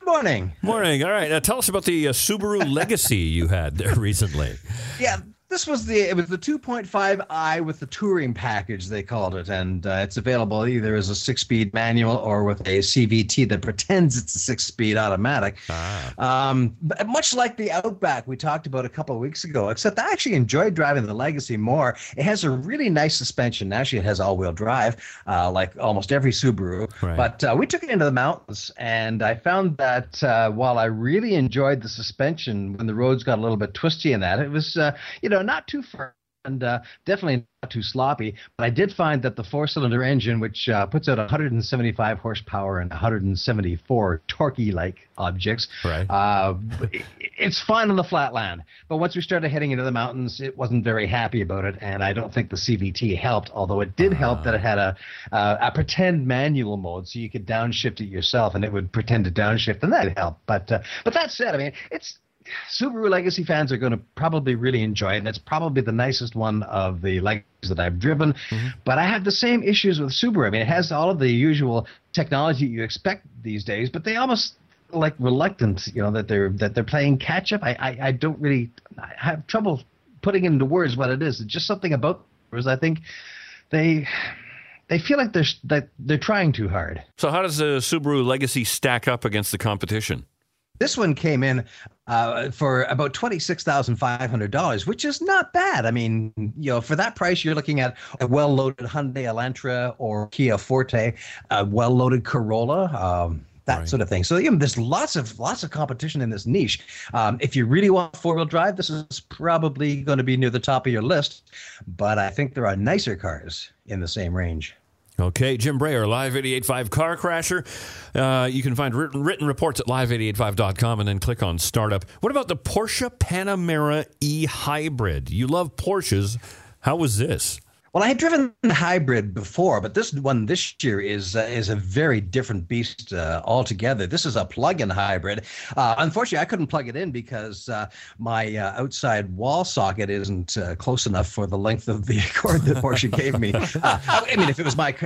Morning. Morning. All right. Tell us about the Subaru Legacy you had there recently. Yeah, this was the 2.5i with the touring package, they called it, and it's available either as a 6-speed manual or with a CVT that pretends it's a 6-speed automatic. But much like the Outback we talked about a couple of weeks ago, except I actually enjoyed driving the Legacy more. It has a really nice suspension. Actually, it has all-wheel drive, like almost every Subaru. Right. But we took it into the mountains, and I found that while I really enjoyed the suspension when the roads got a little bit twisty in that, it was, not too firm and definitely not too sloppy. But I did find that the 4-cylinder engine, which puts out 175 horsepower and 174 torquey-like objects, right. It's fine on the flat land. But once we started heading into the mountains, it wasn't very happy about it, and I don't think the CVT helped, although it did help that it had a pretend manual mode, so you could downshift it yourself, and it would pretend to downshift, and that helped. But that said, I mean, Subaru Legacy fans are going to probably really enjoy it, and it's probably the nicest one of the Legacies that I've driven. Mm-hmm. But I have the same issues with Subaru. I mean, it has all of the usual technology you expect these days, but they almost like reluctant, that they're playing catch up. I don't really have trouble putting into words what it is. It's just something about Subarus. I think they feel like they're trying too hard. So how does the Subaru Legacy stack up against the competition? This one came in for about $26,500, which is not bad. I mean, for that price, you're looking at a well-loaded Hyundai Elantra or Kia Forte, a well-loaded Corolla, that sort of thing. So there's lots of competition in this niche. If you really want 4-wheel drive, this is probably going to be near the top of your list. But I think there are nicer cars in the same range. Okay, Jim Breyer, Live 88.5 Car Crasher. You can find written reports at live885.com and then click on Startup. What about the Porsche Panamera e-Hybrid? You love Porsches. How was this? Well, I had driven the hybrid before, but this one this year is a very different beast altogether. This is a plug-in hybrid. Unfortunately, I couldn't plug it in because my outside wall socket isn't close enough for the length of the cord that Porsche gave me. I mean, if it was my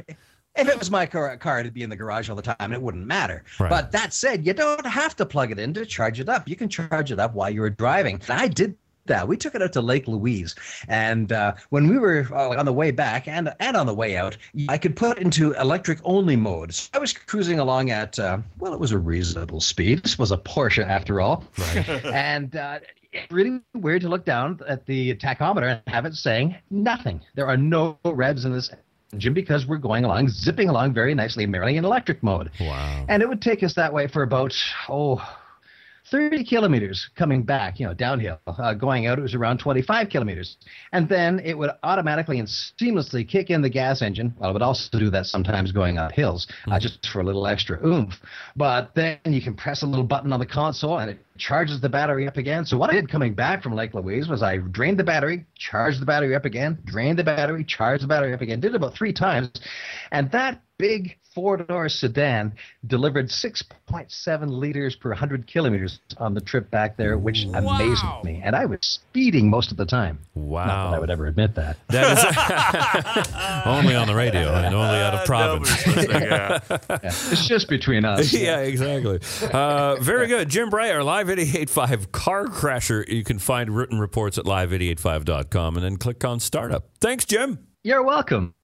car, it'd be in the garage all the time, and it wouldn't matter. Right. But that said, you don't have to plug it in to charge it up. You can charge it up while you're driving. And I did that. We took it out to Lake Louise, and when we were on the way back and on the way out, I could put it into electric only mode. So I was cruising along at it was a reasonable speed. This was a Porsche after all, right. And it's really weird to look down at the tachometer and have it saying nothing. There are no revs in this engine because we're zipping along very nicely, merrily in electric mode. Wow! And it would take us that way for about 30 kilometers coming back, downhill. Going out, it was around 25 kilometers. And then it would automatically and seamlessly kick in the gas engine. Well, it would also do that sometimes going up hills, just for a little extra oomph. But then you can press a little button on the console, and it charges the battery up again. So what I did coming back from Lake Louise was I drained the battery, charged the battery up again, drained the battery, charged the battery up again. Did it about 3 times. And that big 4-door sedan delivered 6.7 liters per 100 kilometers on the trip back there, which amazed me. And I was speeding most of the time. Wow. Not that I would ever admit that. That is only on the radio and only out of province. Yeah. It's just between us. Yeah, exactly. Very good. Jim Breyer, Live 88.5 Car Crasher. You can find written reports at live885.com and then click on Startup. Thanks, Jim. You're welcome.